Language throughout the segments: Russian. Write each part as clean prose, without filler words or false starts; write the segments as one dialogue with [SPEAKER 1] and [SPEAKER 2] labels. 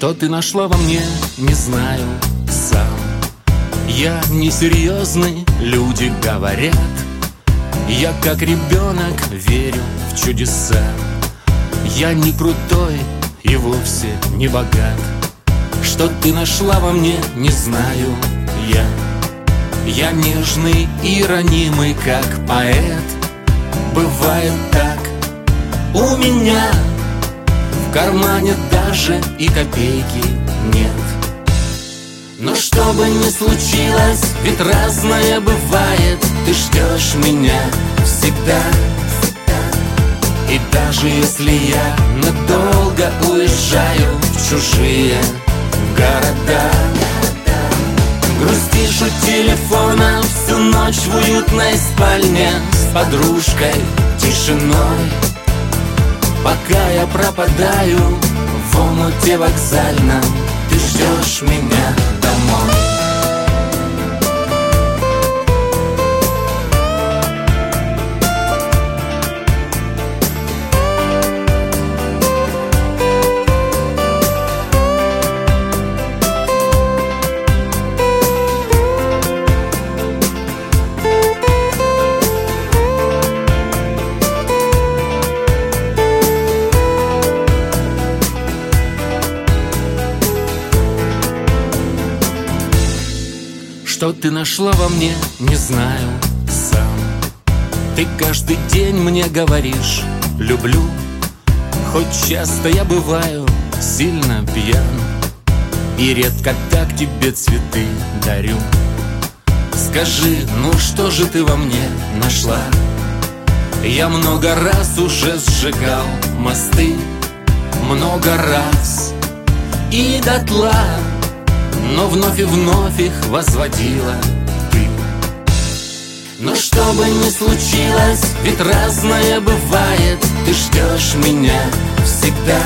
[SPEAKER 1] Что ты нашла во мне, не знаю сам. Я несерьезный, люди говорят. Я как ребенок верю в чудеса. Я не крутой и вовсе не богат. Что ты нашла во мне, не знаю я. Я нежный и ранимый, как поэт. Бывает так у меня. В кармане даже и копейки нет. Но что бы ни случилось, ведь разное бывает, ты ждешь меня всегда. И даже если я надолго уезжаю в чужие города, грустишь у телефона всю ночь в уютной спальне с подружкой, тишиной. Пока я пропадаю в омуте вокзальном, ты ждешь меня домой. Что ты нашла во мне, не знаю сам. Ты каждый день мне говоришь «люблю», хоть часто я бываю сильно пьян и редко так тебе цветы дарю. Скажи, ну что же ты во мне нашла? Я много раз уже сжигал мосты, много раз и дотла, но вновь и вновь их возводила ты. Но что бы ни случилось, ведь разное бывает, ты ждешь меня всегда.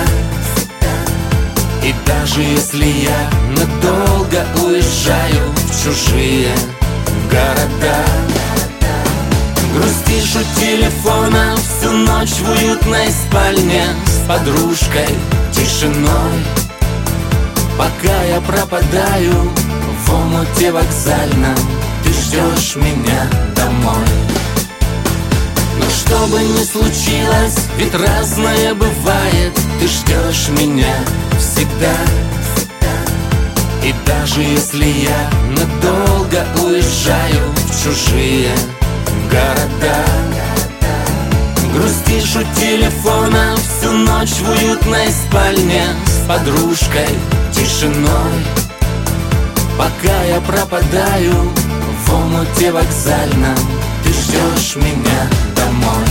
[SPEAKER 1] И даже если я надолго уезжаю в чужие города, грустишь у телефона всю ночь в уютной спальне с подружкой, тишиной. Пока я пропадаю в омуте вокзальном, ты ждешь меня домой. Но что бы ни случилось, ведь разное бывает, ты ждешь меня всегда. И даже если я надолго уезжаю в чужие города, грустишь у телефона всю ночь в уютной спальне с подружкой, тишиной. Пока я пропадаю в омуте вокзальном, ты ждешь меня домой.